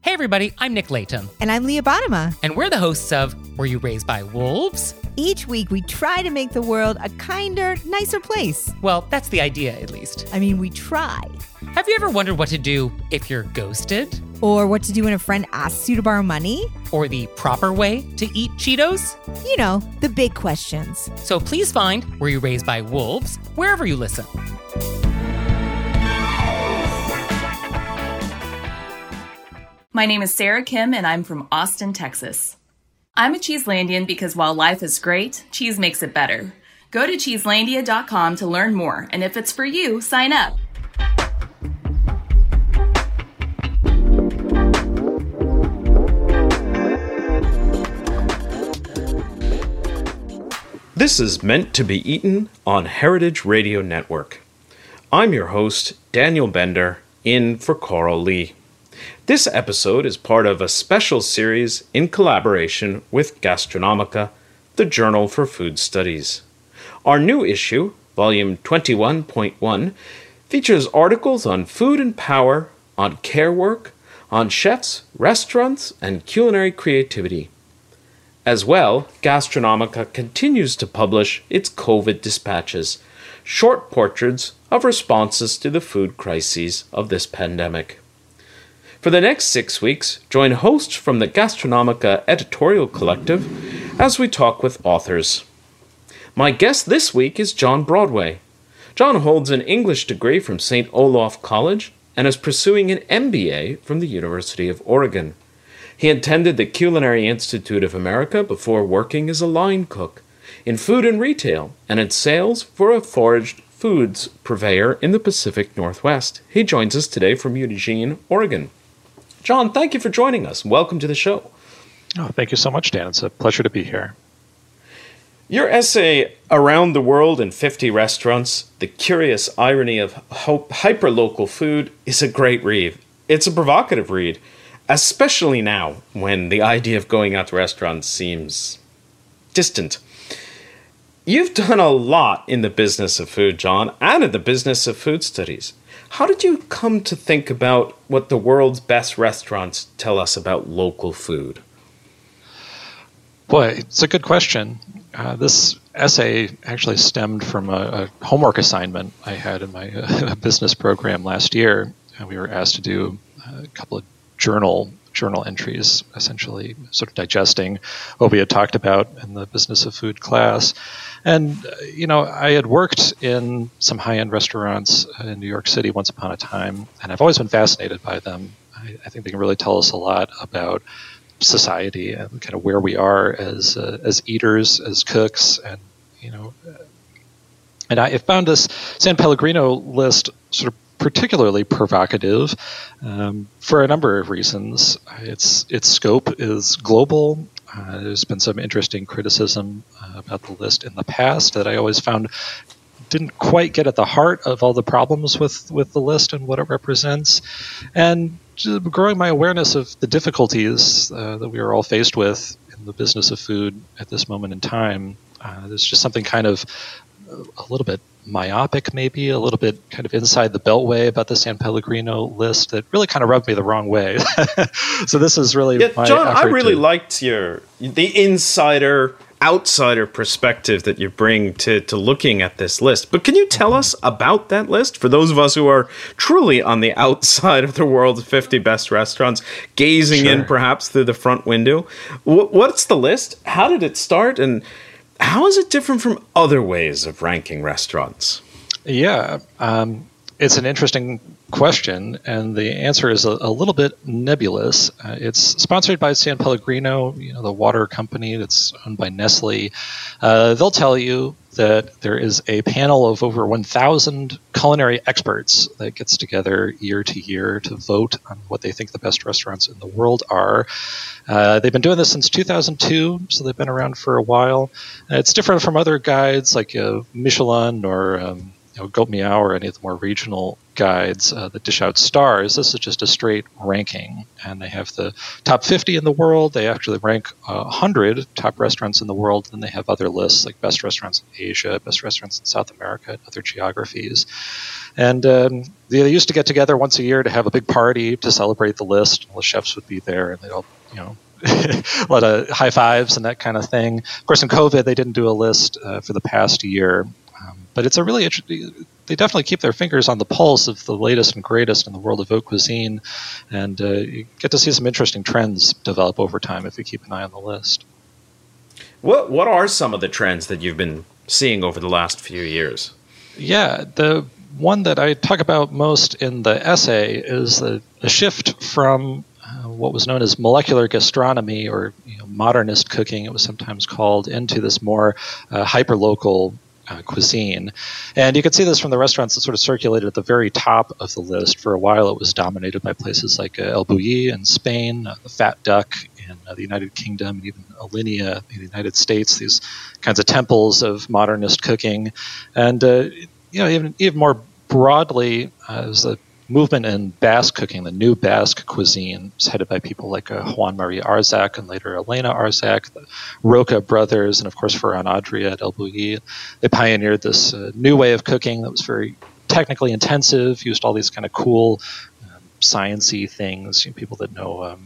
Hey everybody, I'm Nick Layton. And I'm Leah Bottima. And we're the hosts of Were You Raised by Wolves? Each week we try to make the world a kinder, nicer place. Well, that's the idea, at least. I mean, we try. Have you ever wondered what to do if you're ghosted? Or what to do when a friend asks you to borrow money? Or the proper way to eat Cheetos? You know, the big questions. So please find Were You Raised by Wolves wherever you listen. My name is Sarah Kim, and I'm from Austin, Texas. I'm a Cheeselandian because while life is great, cheese makes it better. Go to Cheeselandia.com to learn more, and if it's for you, sign up. This is Meant to be Eaten on Heritage Radio Network. I'm your host, Daniel Bender, in for Coral Lee. This episode is part of a special series in collaboration with Gastronomica, the Journal for Food Studies. Our new issue, volume 21.1, features articles on food and power, on care work, on chefs, restaurants, and culinary creativity. As well, Gastronomica continues to publish its COVID dispatches, short portraits of responses to the food crises of this pandemic. For the next 6 weeks, join hosts from the Gastronomica Editorial Collective as we talk with authors. My guest this week is John Broadway. John holds an English degree from St. Olaf College and is pursuing an MBA from the University of Oregon. He attended the Culinary Institute of America before working as a line cook, in food and retail, and in sales for a foraged foods purveyor in the Pacific Northwest. He joins us today from Eugene, Oregon. John, thank you for joining us. Welcome to the show. Oh, thank you so much, Dan. It's a pleasure to be here. Your essay, Around the World in 50 Restaurants, The Curious Irony of Hyperlocal Food, is a great read. It's a provocative read, especially now when the idea of going out to restaurants seems distant. You've done a lot in the business of food, John, and in the business of food studies. How did you come to think about what the world's best restaurants tell us about local food? Boy, it's a good question. This essay actually stemmed from a homework assignment I had in my business program last year. We were asked to do a couple of journal entries, essentially sort of digesting what we had talked about in the business of food class. And, I had worked in some high-end restaurants in New York City once upon a time, and I've always been fascinated by them. I think they can really tell us a lot about society and kind of where we are as eaters, as cooks, and, and I found this San Pellegrino list sort of particularly provocative for a number of reasons. Its scope is global. There's been some interesting criticism about the list in the past that I always found didn't quite get at the heart of all the problems with the list and what it represents. And growing my awareness of the difficulties that we are all faced with in the business of food at this moment in time, there's just something kind of a little bit myopic, maybe a little bit kind of inside the beltway about the San Pellegrino list that really kind of rubbed me the wrong way. So this is really my John, I really to... liked the insider outsider perspective that you bring to looking at this list. But can you tell us about that list for those of us who are truly on the outside of the world's 50 best restaurants, gazing in perhaps through the front window? What's the list? How did it start? And how is it different from other ways of ranking restaurants? Yeah, it's an interesting question, and the answer is a little bit nebulous. It's sponsored by San Pellegrino, the water company that's owned by Nestle. They'll tell you that there is a panel of over 1,000 culinary experts that gets together year to year to vote on what they think the best restaurants in the world are. They've been doing this since 2002, so they've been around for a while. It's different from other guides like Michelin or Goat Meow or any of the more regional guides that dish out stars. This is just a straight ranking, and they have the top 50 in the world. They actually rank 100 top restaurants in the world, and they have other lists like best restaurants in Asia, best restaurants in South America, and other geographies. And they used to get together once a year to have a big party to celebrate the list. All the chefs would be there, and they'd all, a lot of high fives and that kind of thing. Of course, in COVID, they didn't do a list for the past year. But it's a really interesting. They definitely keep their fingers on the pulse of the latest and greatest in the world of haute cuisine, and you get to see some interesting trends develop over time if you keep an eye on the list. What are some of the trends that you've been seeing over the last few years? Yeah, the one that I talk about most in the essay is the shift from what was known as molecular gastronomy, or modernist cooking, it was sometimes called, into this more hyperlocal cuisine. And you can see this from the restaurants that sort of circulated at the very top of the list. For a while, it was dominated by places like El Bulli in Spain, the Fat Duck in the United Kingdom, and even Alinea in the United States, these kinds of temples of modernist cooking. And, even more broadly, is the movement in Basque cooking, the new Basque cuisine, is headed by people like Juan Maria Arzac and later Elena Arzac, the Roca brothers, and of course Ferran Adria at El Bulli. They pioneered this new way of cooking that was very technically intensive, used all these kind of cool science-y things. People that know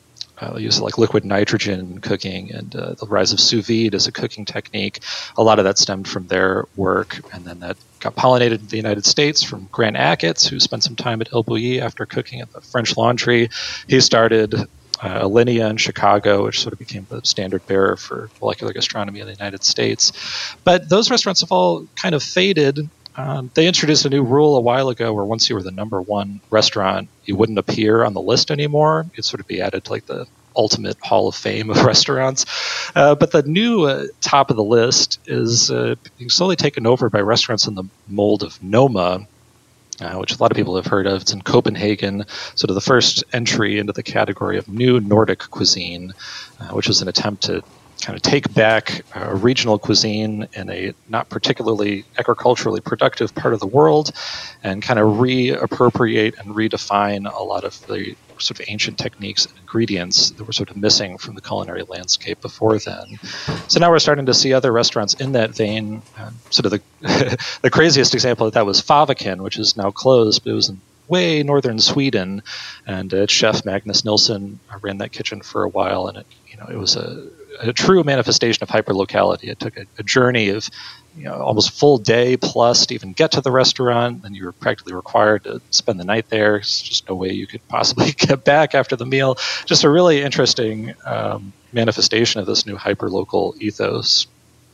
use like liquid nitrogen cooking and the rise of sous vide as a cooking technique. A lot of that stemmed from their work, and then that got pollinated in the United States from Grant Achatz, who spent some time at El Bulli after cooking at the French Laundry. He started Alinea in Chicago, which sort of became the standard bearer for molecular gastronomy in the United States. But those restaurants have all kind of faded. They introduced a new rule a while ago where once you were the number one restaurant, you wouldn't appear on the list anymore. It'd sort of be added to like the ultimate hall of fame of restaurants. But the new top of the list is being slowly taken over by restaurants in the mold of Noma, which a lot of people have heard of. It's in Copenhagen, sort of the first entry into the category of new Nordic cuisine, which was an attempt to kind of take back regional cuisine in a not particularly agriculturally productive part of the world and kind of reappropriate and redefine a lot of the sort of ancient techniques and ingredients that were sort of missing from the culinary landscape before then. So now we're starting to see other restaurants in that vein. Sort of the craziest example of that was Fäviken, which is now closed, but it was in way northern Sweden, and its chef Magnus Nilsson ran that kitchen for a while, and it was a true manifestation of hyperlocality. It took a journey of almost full day plus to even get to the restaurant, and you were practically required to spend the night there. There's just no way you could possibly get back after the meal. Just a really interesting manifestation of this new hyperlocal ethos.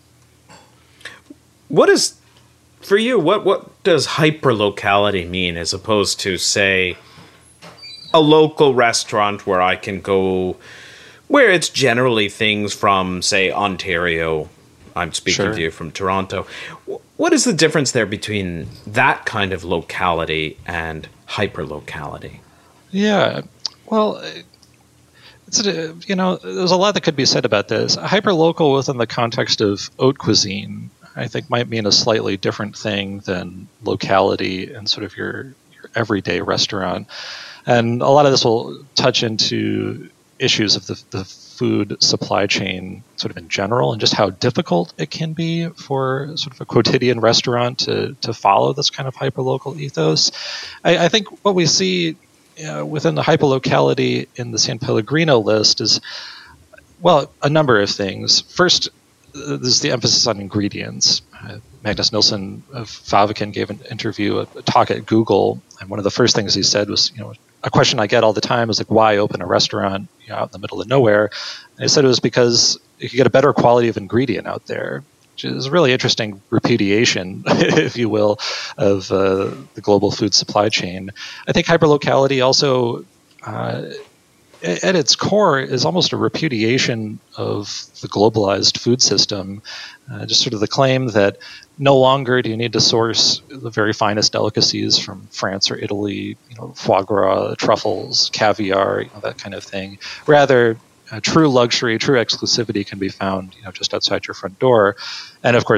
What is, for you, what does hyperlocality mean as opposed to, say, a local restaurant where I can go, where it's generally things from, say, Ontario? I'm speaking to you from Toronto. What is the difference there between that kind of locality and hyperlocality? Yeah, well, there's a lot that could be said about this. Hyperlocal within the context of haute cuisine, I think, might mean a slightly different thing than locality in sort of your everyday restaurant. And a lot of this will touch into issues of the food supply chain sort of in general, and just how difficult it can be for sort of a quotidian restaurant to follow this kind of hyperlocal ethos. I think what we see within the hyperlocality in the San Pellegrino list is, well, a number of things. First, there's the emphasis on ingredients. Magnus Nilsson of Fäviken gave an interview, a talk at Google, and one of the first things he said was, a question I get all the time is like, why open a restaurant out in the middle of nowhere? And he said it was because you could get a better quality of ingredient out there, which is a really interesting repudiation, if you will, of the global food supply chain. I think hyperlocality also, at its core, is almost a repudiation of the globalized food system. Just sort of the claim that no longer do you need to source the very finest delicacies from France or Italy, foie gras, truffles, caviar, that kind of thing. Rather, true luxury, true exclusivity can be found, just outside your front door. And of course,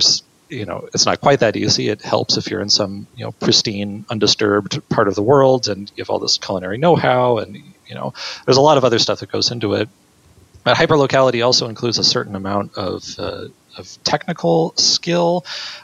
it's not quite that easy. It helps if you're in some, pristine, undisturbed part of the world and you have all this culinary know-how, and, there's a lot of other stuff that goes into it. But hyperlocality also includes a certain amount of technical skill.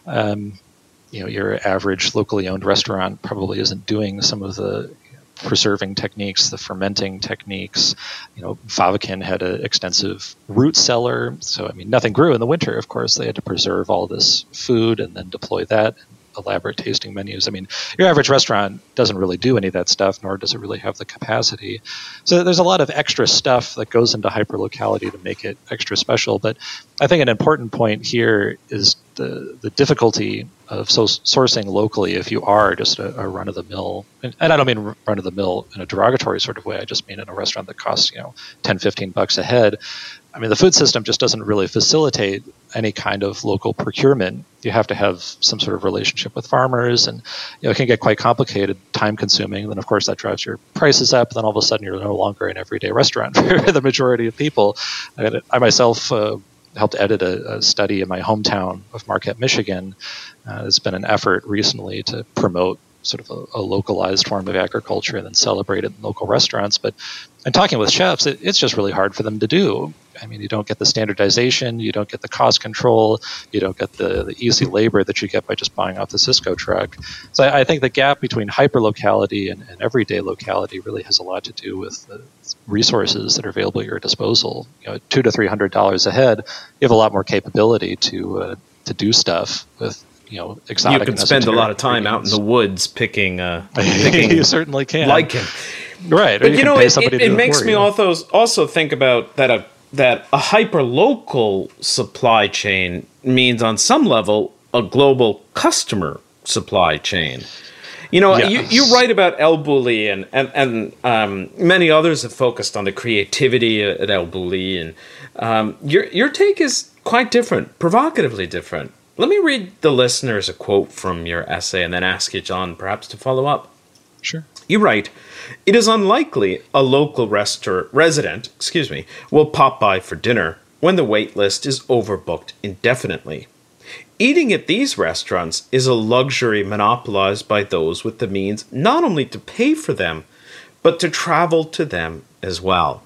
Your average locally owned restaurant probably isn't doing some of the preserving techniques, the fermenting techniques. Fäviken had an extensive root cellar. So, nothing grew in the winter, of course. They had to preserve all this food and then deploy that. Elaborate tasting menus. Your average restaurant doesn't really do any of that stuff, nor does it really have the capacity. So there's a lot of extra stuff that goes into hyperlocality to make it extra special. But I think an important point here is the difficulty of sourcing locally if you are just a run-of-the-mill. And I don't mean run-of-the-mill in a derogatory sort of way. I just mean in a restaurant that costs, $10, $15 a head. The food system just doesn't really facilitate any kind of local procurement. You have to have some sort of relationship with farmers, and it can get quite complicated, time-consuming. Then, of course, that drives your prices up. Then all of a sudden, you're no longer an everyday restaurant for the majority of people. I myself helped edit a study in my hometown of Marquette, Michigan. There's been an effort recently to promote sort of a localized form of agriculture and then celebrate it in local restaurants. But in talking with chefs, it's just really hard for them to do. You don't get the standardization, you don't get the cost control, you don't get the easy labor that you get by just buying off the Cisco truck. So I think the gap between hyperlocality and everyday locality really has a lot to do with the resources that are available at your disposal. $200 to $300 a head, you have a lot more capability to do stuff with exotic. You can spend a lot of time out in the woods picking you certainly can. Lichen. Right. But it makes me also think about that a hyper-local supply chain means on some level a global customer supply chain. Yes. You write about El Bulli and many others have focused on the creativity at El Bulli, and your take is quite different, provocatively different. Let me read the listeners a quote from your essay and then ask you, John, perhaps to follow up. Sure. You write, "It is unlikely a local resident will pop by for dinner when the wait list is overbooked indefinitely. Eating at these restaurants is a luxury monopolized by those with the means not only to pay for them, but to travel to them as well."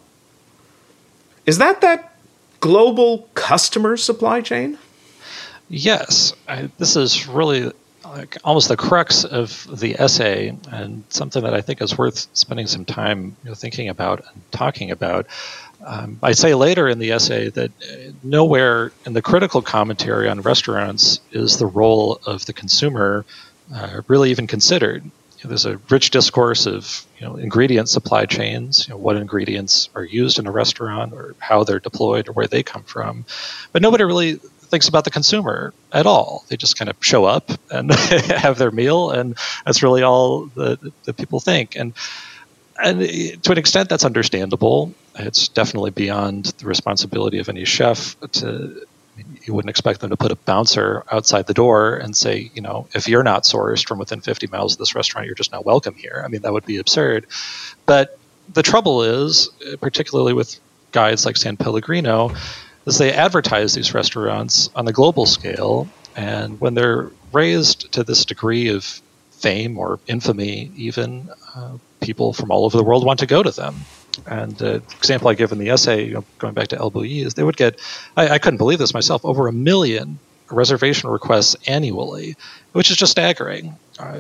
Is that global customer supply chain? Yes. This is really almost the crux of the essay, and something that I think is worth spending some time thinking about and talking about. I say later in the essay that nowhere in the critical commentary on restaurants is the role of the consumer really even considered. There's a rich discourse of ingredient supply chains, what ingredients are used in a restaurant or how they're deployed or where they come from, but nobody really thinks about the consumer at all. They just kind of show up and have their meal, and that's really all that people think. And to an extent, that's understandable. It's definitely beyond the responsibility of any chef you wouldn't expect them to put a bouncer outside the door and say, if you're not sourced from within 50 miles of this restaurant, you're just not welcome here. That would be absurd. But the trouble is, particularly with guides like San Pellegrino, is they advertise these restaurants on the global scale, and when they're raised to this degree of fame or infamy, even people from all over the world want to go to them. And the example I give in the essay, going back to El Bulli, is they would get, I couldn't believe this myself, over 1 million reservation requests annually, which is just staggering.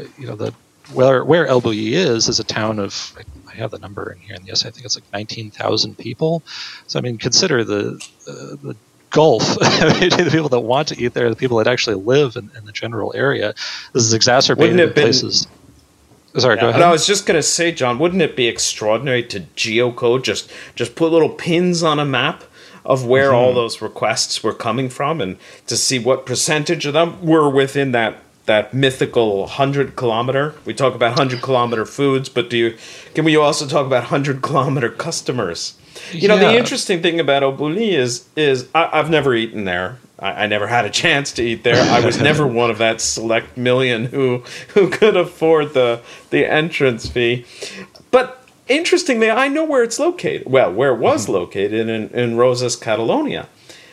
Where El Bulli is a town of, I have the number in here in the essay, I think it's like 19,000 people. So, consider the gulf between the people that want to eat there, the people that actually live in the general area. This is exacerbated in places. Sorry, go ahead. I was just going to say, John, wouldn't it be extraordinary to geocode, just put little pins on a map of where all those requests were coming from, and to see what percentage of them were within that mythical 100-kilometer. We talk about 100-kilometer foods, but can we also talk about 100-kilometer customers? The interesting thing about El Bulli is I've never eaten there. I never had a chance to eat there. I was never one of that select million who could afford the entrance fee. But interestingly, I know where it's located. Well, where it was located in Rosas, Catalonia.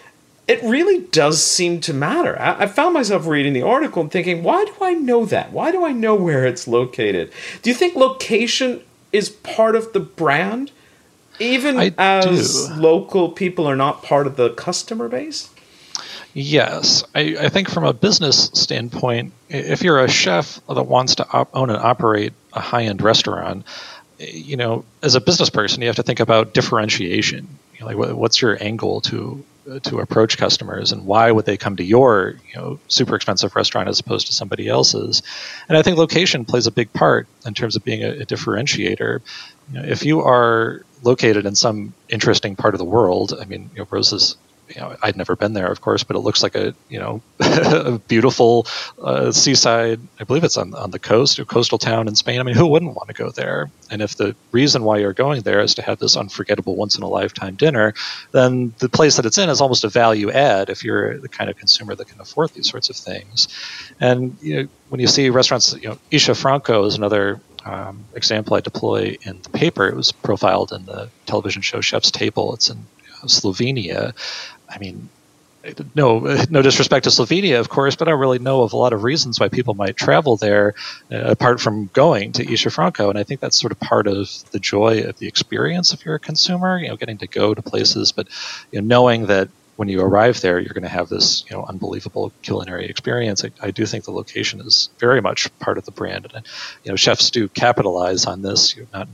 it really does seem to matter. I found myself reading the article and thinking, why do I know that? Why do I know where it's located? Do you think location is part of the brand, even as local people are not part of the customer base? Yes. I think from a business standpoint, if you're a chef that wants to own and operate a high-end restaurant, as a business person, you have to think about differentiation. Like, what's your angle to approach customers, and why would they come to your super expensive restaurant as opposed to somebody else's? And I think location plays a big part in terms of being a differentiator. If you are located in some interesting part of the world, I mean, Rosa's, I'd never been there, of course, but it looks like a a beautiful seaside. I believe it's on the coast, a coastal town in Spain. I mean, who wouldn't want to go there? And if the reason why you're going there is to have this unforgettable once-in-a-lifetime dinner, then the place that it's in is almost a value add if you're the kind of consumer that can afford these sorts of things. And when you see restaurants, Isha Franco is another example I deploy in the paper. It was profiled in the television show Chef's Table. It's in Slovenia. I mean, no disrespect to Slovenia, of course, but I don't really know of a lot of reasons why people might travel there apart from going to Isha Franco. And I think that's sort of part of the joy of the experience if you're a consumer, getting to go to places, but knowing that when you arrive there, you're going to have this unbelievable culinary experience. I do think the location is very much part of the brand. And chefs do capitalize on this, not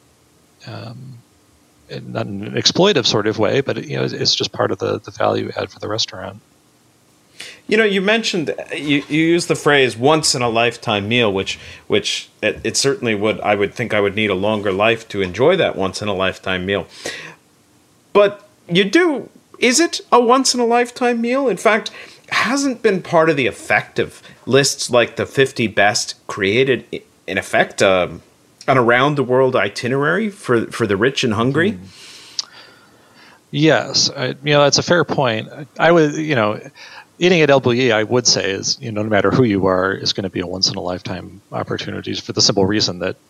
in an exploitive sort of way, but it's just part of the value add for the restaurant. You mentioned, you used the phrase once in a lifetime meal, which it certainly would. I would think I would need a longer life to enjoy that once in a lifetime meal. But is it a once in a lifetime meal? In fact, hasn't been part of the effective lists like the 50 best created, in effect, an around the world itinerary for the rich and hungry? Yes, that's a fair point. I would, eating at El Bulli, I would say is, no matter who you are, is going to be a once in a lifetime opportunities for the simple reason that,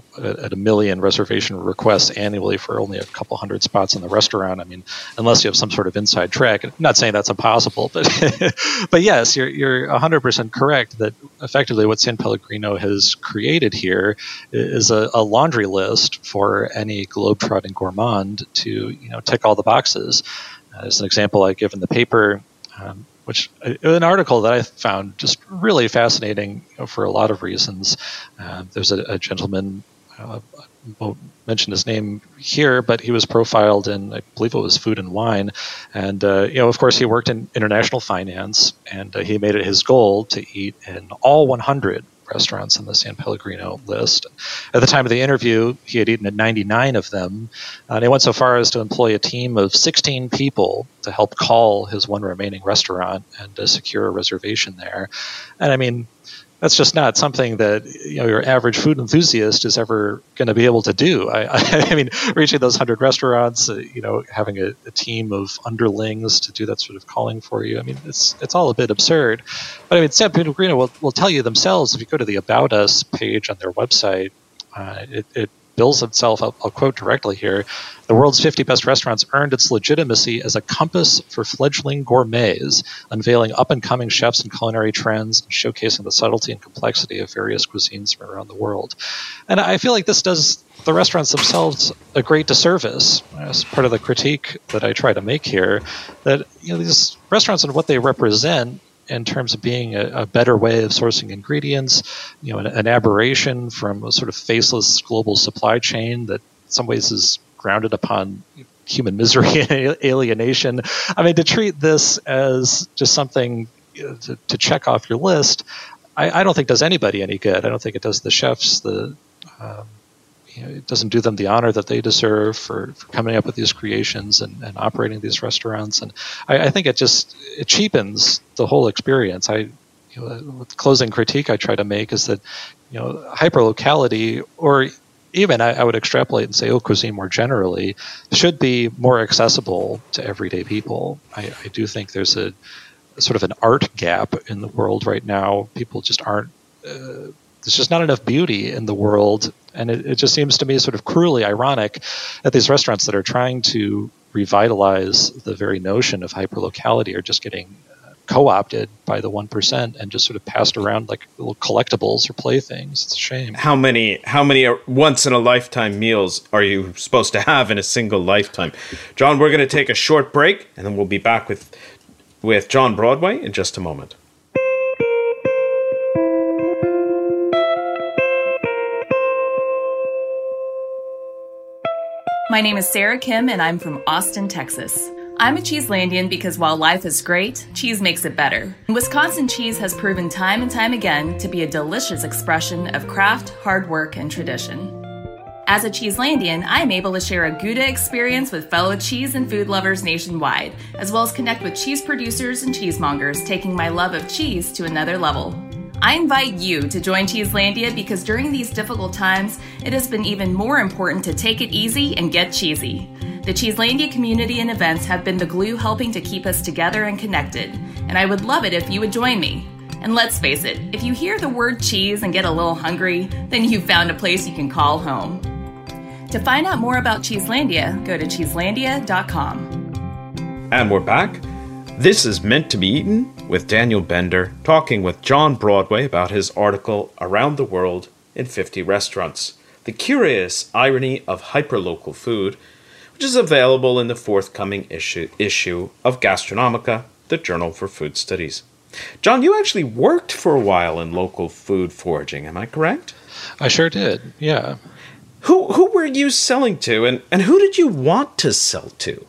at 1 million reservation requests annually for only a couple hundred spots in the restaurant. I mean, unless you have some sort of inside track, I'm not saying that's impossible, but but yes, you're 100% correct that effectively what San Pellegrino has created here is a laundry list for any globetrotting gourmand to, tick all the boxes. As an example I give in the paper, which an article that I found just really fascinating for a lot of reasons. There's a gentleman, I won't mention his name here, but he was profiled in, I believe it was Food and Wine. And, of course, he worked in international finance, and he made it his goal to eat in all 100 restaurants on the San Pellegrino list. At the time of the interview, he had eaten at 99 of them, and he went so far as to employ a team of 16 people to help call his one remaining restaurant and to secure a reservation there. And I mean, that's just not something that your average food enthusiast is ever going to be able to do. I mean, reaching those 100 restaurants, having a team of underlings to do that sort of calling for you. I mean, it's all a bit absurd. But I mean, San Pellegrino will tell you themselves, if you go to the About Us page on their website, it bills itself, I'll quote directly here, the world's 50 best restaurants earned its legitimacy as a compass for fledgling gourmets, unveiling up-and-coming chefs and culinary trends, and showcasing the subtlety and complexity of various cuisines from around the world. And I feel like this does the restaurants themselves a great disservice. As part of the critique that I try to make here, that these restaurants and what they represent in terms of being a better way of sourcing ingredients, an aberration from a sort of faceless global supply chain that in some ways is grounded upon human misery and alienation. I mean, to treat this as just something to check off your list, I don't think does anybody any good. I don't think it does the chefs it doesn't do them the honor that they deserve for coming up with these creations and operating these restaurants. And I think it cheapens the whole experience. With the closing critique I try to make is that, hyperlocality, or even I would extrapolate and say haute cuisine more generally, should be more accessible to everyday people. I do think there's a sort of an art gap in the world right now. People just aren't, there's just not enough beauty in the world. And it just seems to me sort of cruelly ironic that these restaurants that are trying to revitalize the very notion of hyperlocality are just getting co-opted by the 1% and just sort of passed around like little collectibles or playthings. It's a shame. How many once in a lifetime meals are you supposed to have in a single lifetime? John, we're going to take a short break, and then we'll be back with John Broadway in just a moment. My name is Sarah Kim, and I'm from Austin, Texas. I'm a Cheeselandian because while life is great, cheese makes it better. Wisconsin cheese has proven time and time again to be a delicious expression of craft, hard work, and tradition. As a Cheeselandian, I am able to share a Gouda experience with fellow cheese and food lovers nationwide, as well as connect with cheese producers and cheesemongers, taking my love of cheese to another level. I invite you to join Cheeselandia because during these difficult times, it has been even more important to take it easy and get cheesy. The Cheeselandia community and events have been the glue helping to keep us together and connected, and I would love it if you would join me. And let's face it, if you hear the word cheese and get a little hungry, then you've found a place you can call home. To find out more about Cheeselandia, go to cheeselandia.com. And we're back. This is Meant to Be Eaten with Daniel Bender, talking with John Broadway about his article Around the World in 50 Restaurants, The Curious Irony of Hyperlocal Food, which is available in the forthcoming issue of Gastronomica, the Journal for Food Studies. John, you actually worked for a while in local food foraging, am I correct? I sure did, yeah. Who were you selling to, and who did you want to sell to?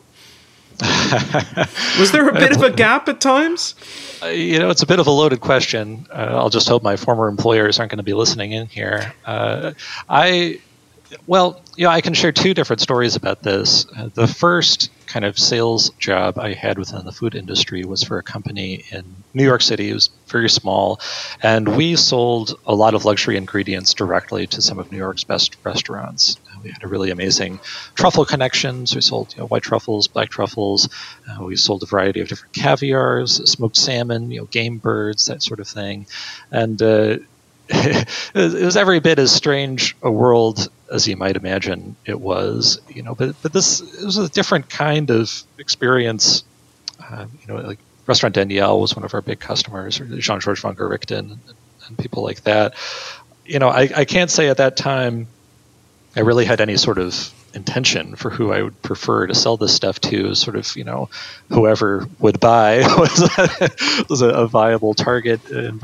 Was there a bit of a gap at times? It's a bit of a loaded question. I'll just hope my former employers aren't going to be listening in here. I can share two different stories about this. The first kind of sales job I had within the food industry was for a company in New York City. It was very small, and we sold a lot of luxury ingredients directly to some of New York's best restaurants. We had a really amazing truffle connections. We sold white truffles, black truffles. We sold a variety of different caviars, smoked salmon, game birds, that sort of thing. And it was every bit as strange a world as you might imagine it was, but it was a different kind of experience. Like Restaurant Daniel was one of our big customers, or Jean-Georges von Gerichten and people like that. I can't say at that time I really had any sort of intention for who I would prefer to sell this stuff to. Sort of, whoever would buy was a viable target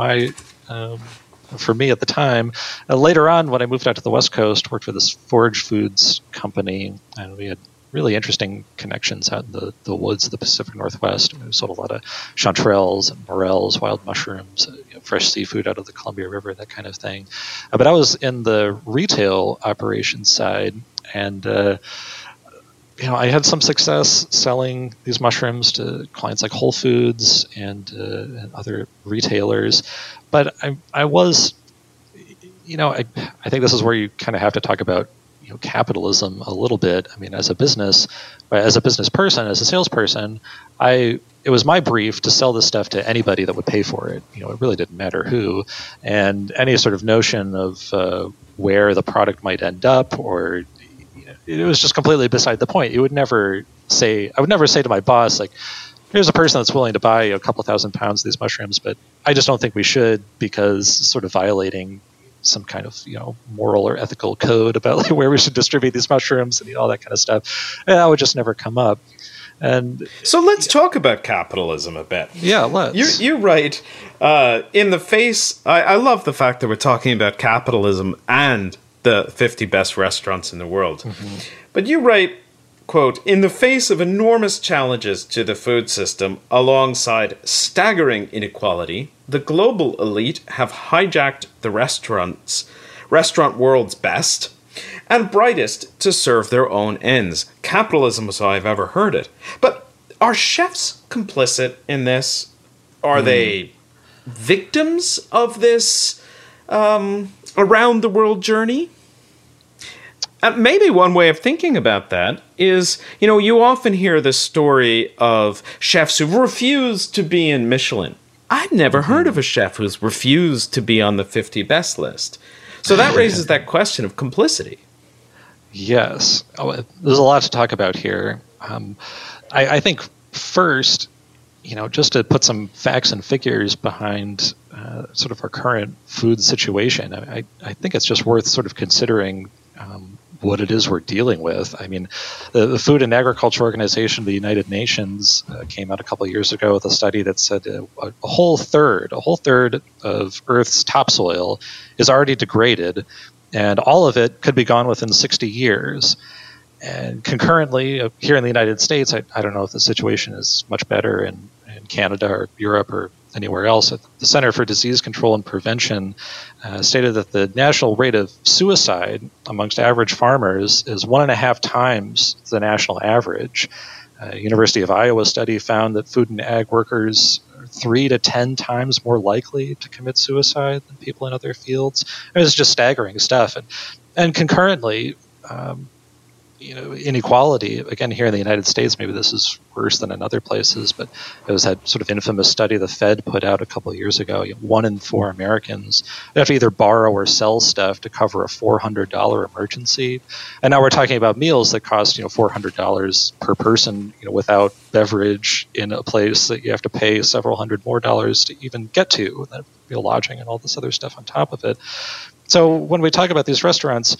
for me at the time. Later on, when I moved out to the West Coast, worked for this forage foods company, and we had really interesting connections out in the woods of the Pacific Northwest. We sold a lot of chanterelles and morels, wild mushrooms, fresh seafood out of the Columbia River, that kind of thing. But I was in the retail operations side, and I had some success selling these mushrooms to clients like Whole Foods and other retailers. But I was, I think this is where you kind of have to talk about capitalism a little bit. I mean, as a business person, as a salesperson, it was my brief to sell this stuff to anybody that would pay for it. It really didn't matter who, and any sort of notion of where the product might end up, or it was just completely beside the point. I would never say to my boss, like, here's a person that's willing to buy a couple thousand pounds of these mushrooms, but I just don't think we should, because it's sort of violating some kind of moral or ethical code about like where we should distribute these mushrooms and all that kind of stuff. And that would just never come up. And so let's talk about capitalism a bit. Yeah, let's. You write in the face. I love the fact that we're talking about capitalism and the 50 best restaurants in the world. Mm-hmm. But you write, quote, in the face of enormous challenges to the food system alongside staggering inequality, the global elite have hijacked the restaurant world's best and brightest to serve their own ends. Capitalism is how I've ever heard it. But are chefs complicit in this? Are they victims of this around the world journey? Maybe one way of thinking about that is, you often hear the story of chefs who refuse to be in Michelin. I've never heard of a chef who's refused to be on the 50 best list. So that raises that question of complicity. Yes. There's a lot to talk about here. I think first, just to put some facts and figures behind sort of our current food situation, I think it's just worth sort of considering what it is we're dealing with. I mean, the Food and Agriculture Organization of the United Nations came out a couple of years ago with a study that said a whole third of Earth's topsoil is already degraded, and all of it could be gone within 60 years. And concurrently, here in the United States, I don't know if the situation is much better in Canada or Europe or anywhere else. The Center for Disease Control and Prevention stated that the national rate of suicide amongst average farmers is 1.5 times the national average. University of Iowa study found that food and ag workers are 3 to 10 times more likely to commit suicide than people in other fields. It's just staggering stuff. And concurrently, inequality, again, here in the United States, maybe this is worse than in other places, but it was that sort of infamous study the Fed put out a couple of years ago. 1 in 4 Americans have to either borrow or sell stuff to cover a $400 emergency. And now we're talking about meals that cost, $400 per person, without beverage in a place that you have to pay several hundred more dollars to even get to, and then lodging and all this other stuff on top of it. So when we talk about these restaurants,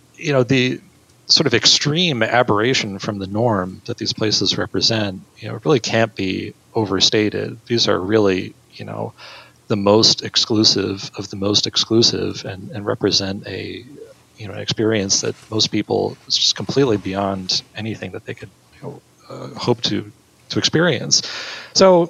the sort of extreme aberration from the norm that these places represent, really can't be overstated. These are really, the most exclusive of the most exclusive, and represent an experience that most people is just completely beyond anything that they could hope to experience. So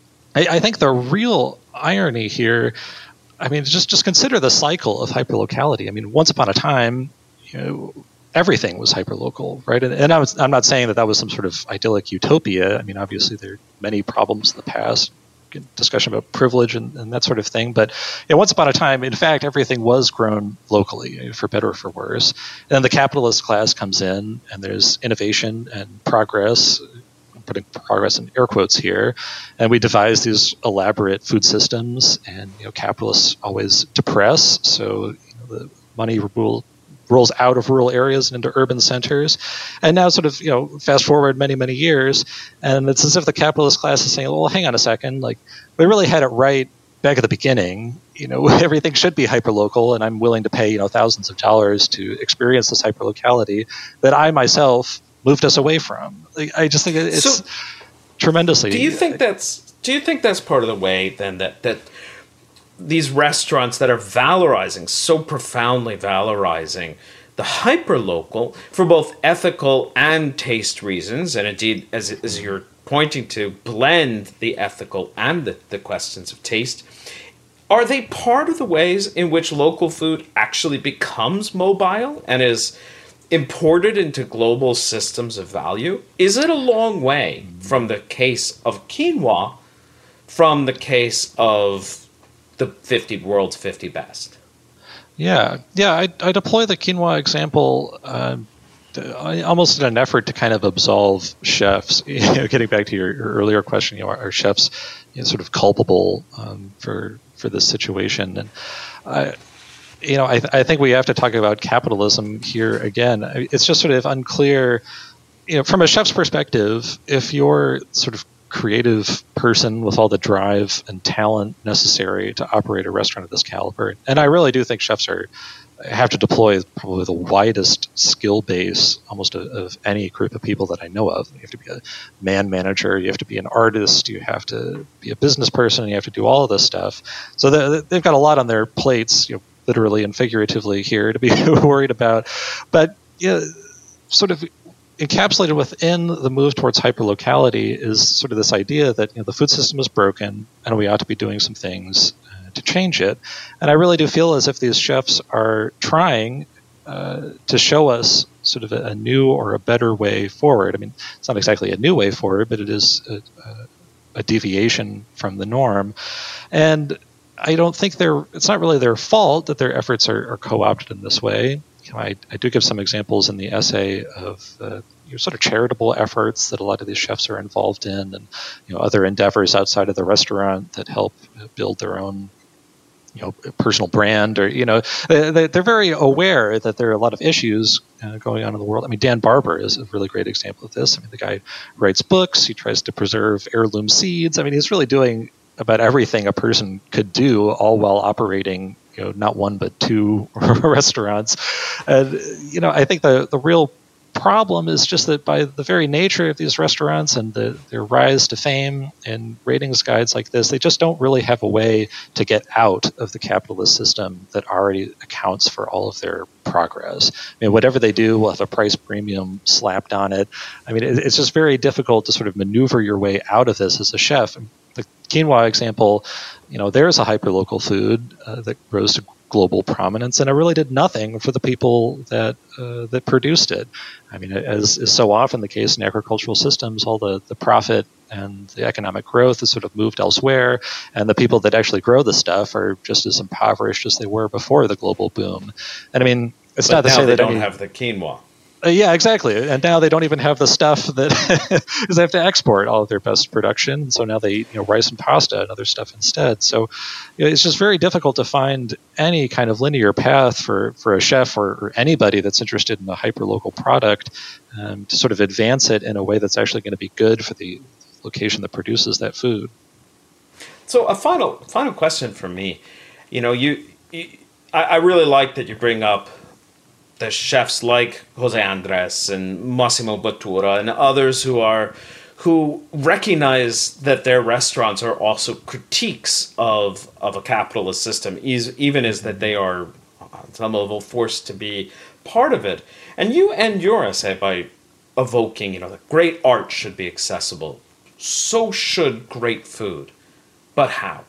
I think the real irony here, just consider the cycle of hyperlocality. Once upon a time, everything was hyperlocal, right? And I'm not saying that was some sort of idyllic utopia. Obviously there are many problems in the past, discussion about privilege and that sort of thing. But once upon a time, in fact, everything was grown locally, for better or for worse. And then the capitalist class comes in, and there's innovation and progress. I'm putting progress in air quotes here. And we devise these elaborate food systems, and capitalists always depress. So the money rolls out of rural areas and into urban centers. And now sort of, fast forward many, many years, and it's as if the capitalist class is saying, well, hang on a second, we really had it right back at the beginning. Everything should be hyperlocal, and I'm willing to pay, thousands of dollars to experience this hyperlocality that I myself moved us away from. I just think it's tremendously... Do you think that's part of the way, then, that these restaurants that are so profoundly valorizing the hyperlocal for both ethical and taste reasons, and indeed, as you're pointing to, blend the ethical and the questions of taste, are they part of the ways in which local food actually becomes mobile and is imported into global systems of value? Is it a long way from the case of quinoa, from the case of the world's 50 best? Yeah. I deploy the quinoa example almost in an effort to kind of absolve chefs. Getting back to your earlier question, are chefs sort of culpable for this situation? And I think we have to talk about capitalism here again. It's just sort of unclear, from a chef's perspective, if you're sort of creative person with all the drive and talent necessary to operate a restaurant of this caliber. And I really do think chefs have to deploy probably the widest skill base almost of any group of people that I know of. You have to be a man manager, you have to be an artist, you have to be a business person, you have to do all of this stuff. So they've got a lot on their plates, literally and figuratively here, to be worried about. But sort of encapsulated within the move towards hyperlocality is sort of this idea that the food system is broken and we ought to be doing some things to change it. And I really do feel as if these chefs are trying to show us sort of a new or a better way forward. It's not exactly a new way forward, but it is a deviation from the norm. And I don't think it's not really their fault that their efforts are co-opted in this way. I do give some examples in the essay of sort of charitable efforts that a lot of these chefs are involved in, and other endeavors outside of the restaurant that help build their own personal brand, or they're very aware that there are a lot of issues going on in the world. I mean, Dan Barber is a really great example of this. I mean, the guy writes books. He tries to preserve heirloom seeds. I mean, he's really doing about everything a person could do, all while operating not one but two restaurants. And I think the real problem is just that by the very nature of these restaurants and their rise to fame and ratings guides like this, they just don't really have a way to get out of the capitalist system that already accounts for all of their progress. I mean, whatever they do will have a price premium slapped on it. I mean, it's just very difficult to sort of maneuver your way out of this as a chef. The quinoa example, there's a hyperlocal food that rose to global prominence, and it really did nothing for the people that produced it. I mean, as is so often the case in agricultural systems, all the profit and the economic growth has sort of moved elsewhere, and the people that actually grow the stuff are just as impoverished as they were before the global boom. And I mean, it's not to say they that don't have the quinoa. Yeah, exactly. And now they don't even have the stuff that because they have to export all of their best production. So now they eat rice and pasta and other stuff instead. So it's just very difficult to find any kind of linear path for a chef or anybody that's interested in a hyperlocal product to sort of advance it in a way that's actually going to be good for the location that produces that food. So a final question for me. I really like that you bring up the chefs like Jose Andres and Massimo Bottura and others who recognize that their restaurants are also critiques of a capitalist system, even as that they are on some level forced to be part of it. And you end your essay by evoking, that great art should be accessible. So should great food. But how?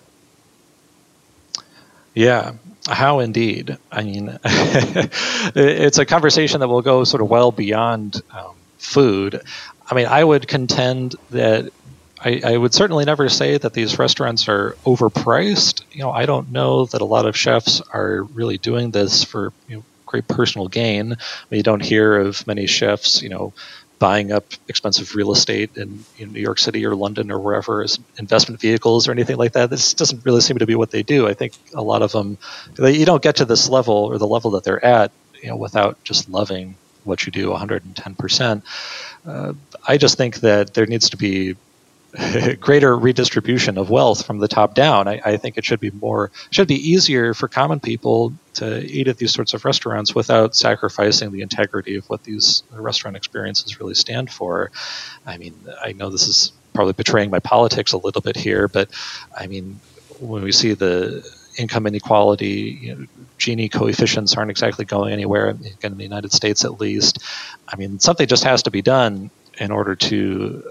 Yeah. How indeed. I mean, it's a conversation that will go sort of well beyond food. I mean, I would contend that I would certainly never say that these restaurants are overpriced. I don't know that a lot of chefs are really doing this for great personal gain. I mean, you don't hear of many chefs, buying up expensive real estate in New York City or London or wherever as investment vehicles or anything like that. This doesn't really seem to be what they do. I think a lot of them, you don't get to this level or the level that they're at, without just loving what you do 110%. I just think that there needs to be greater redistribution of wealth from the top down. I think it should be easier for common people to eat at these sorts of restaurants without sacrificing the integrity of what these restaurant experiences really stand for. I mean, I know this is probably betraying my politics a little bit here, but I mean, when we see the income inequality, Gini coefficients aren't exactly going anywhere, in the United States at least. I mean, something just has to be done in order to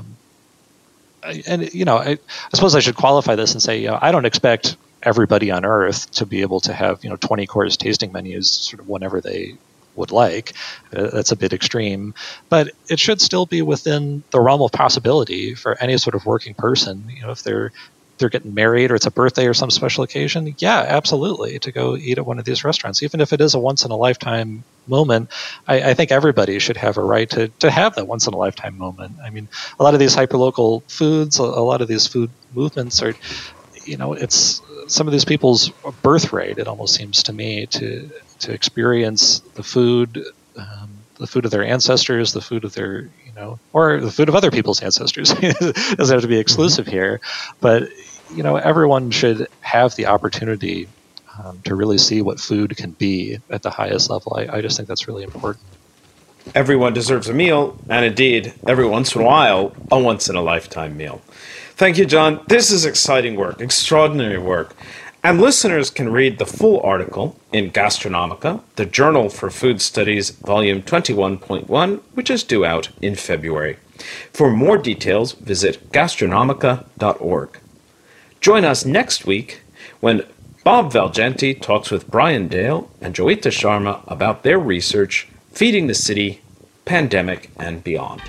I suppose I should qualify this and say, I don't expect everybody on Earth to be able to have, 20-course tasting menus sort of whenever they would like. That's a bit extreme, but it should still be within the realm of possibility for any sort of working person. If they're getting married or it's a birthday or some special occasion, yeah, absolutely, to go eat at one of these restaurants. Even if it is a once-in-a-lifetime moment, I think everybody should have a right to have that once-in-a-lifetime moment. I mean, a lot of these hyperlocal foods, a lot of these food movements are, it's some of these people's birthright, it almost seems to me, to experience the food of their ancestors, the food of their, or the food of other people's ancestors. It doesn't have to be exclusive here, but everyone should have the opportunity to really see what food can be at the highest level. I just think that's really important. Everyone deserves a meal, and indeed, every once in a while, a once-in-a-lifetime meal. Thank you, John. This is exciting work, extraordinary work. And listeners can read the full article in Gastronomica, the Journal for Food Studies, Volume 21.1, which is due out in February. For more details, visit gastronomica.org. Join us next week when Bob Valgenti talks with Brian Dale and Joeita Sharma about their research, Feeding the City, Pandemic, and Beyond.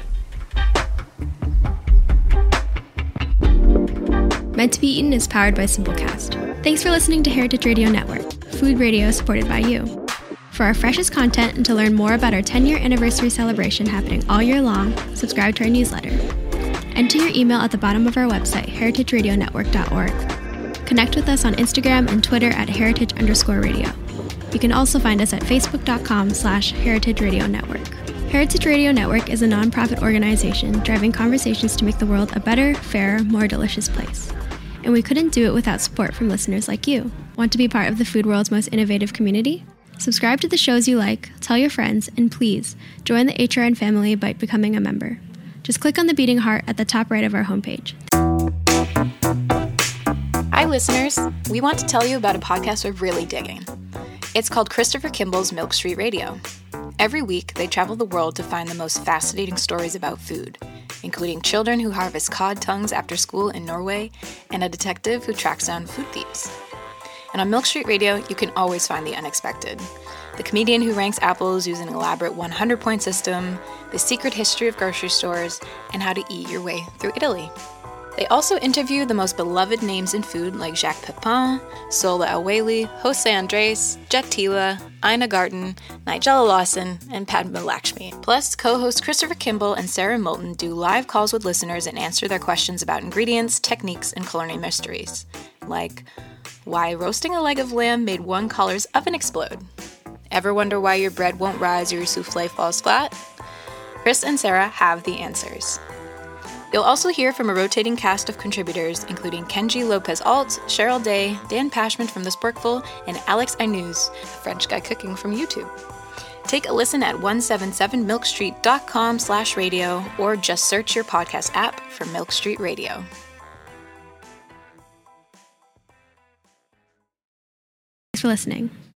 Meant to Be Eaten is powered by Simplecast. Thanks for listening to Heritage Radio Network, food radio supported by you. For our freshest content and to learn more about our 10-year anniversary celebration happening all year long, subscribe to our newsletter. Enter your email at the bottom of our website, heritageradionetwork.org. Connect with us on Instagram and Twitter at heritage_radio. You can also find us at facebook.com/Heritage Radio Network. Heritage Radio Network is a nonprofit organization driving conversations to make the world a better, fairer, more delicious place. And we couldn't do it without support from listeners like you. Want to be part of the food world's most innovative community? Subscribe to the shows you like, tell your friends, and please join the HRN family by becoming a member. Just click on the beating heart at the top right of our homepage. Hi, listeners. We want to tell you about a podcast we're really digging. It's called Christopher Kimball's Milk Street Radio. Every week, they travel the world to find the most fascinating stories about food, including children who harvest cod tongues after school in Norway and a detective who tracks down food thieves. And on Milk Street Radio, you can always find the unexpected. The comedian who ranks apples using an elaborate 100-point system, the secret history of grocery stores, and how to eat your way through Italy. They also interview the most beloved names in food like Jacques Pepin, Sola El-Waylly, Jose Andres, Jet Tila, Ina Garten, Nigella Lawson, and Padma Lakshmi. Plus, co-hosts Christopher Kimball and Sarah Moulton do live calls with listeners and answer their questions about ingredients, techniques, and culinary mysteries. Like, why roasting a leg of lamb made one caller's oven explode? Ever wonder why your bread won't rise or your souffle falls flat? Chris and Sarah have the answers. You'll also hear from a rotating cast of contributors, including Kenji Lopez-Alt, Cheryl Day, Dan Pashman from The Sporkful, and Alex Ainuz, a French guy cooking from YouTube. Take a listen at 177milkstreet.com/radio or just search your podcast app for Milk Street Radio. Thanks for listening.